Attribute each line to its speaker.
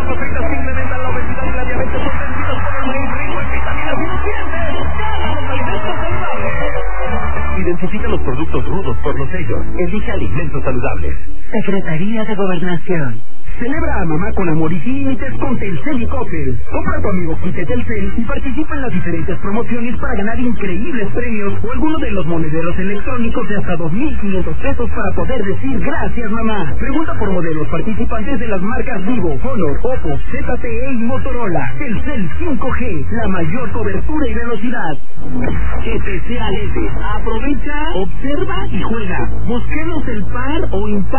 Speaker 1: papas fritas que incrementan la obesidad y la diabetes son vencidos por el maíz rico en vitaminas y nutrientes. ¡Los alimentos saludables! Identifica los productos rudos por los sellos. Elige alimentos saludables.
Speaker 2: Secretaría de Gobernación.
Speaker 3: Celebra a mamá con amor y sin límites con Telcel y Coppel. Compra a tu amigo Kike Telcel y participa en las diferentes promociones para ganar increíbles premios o alguno de los monederos electrónicos de hasta 2,500 pesos para poder decir gracias mamá. Pregunta por modelos participantes de las marcas Vivo, Honor, Oppo, ZTE y Motorola. Telcel 5G, la mayor cobertura y velocidad. GTC Alete. Aprovecha, observa y juega. Busquemos el par o impar.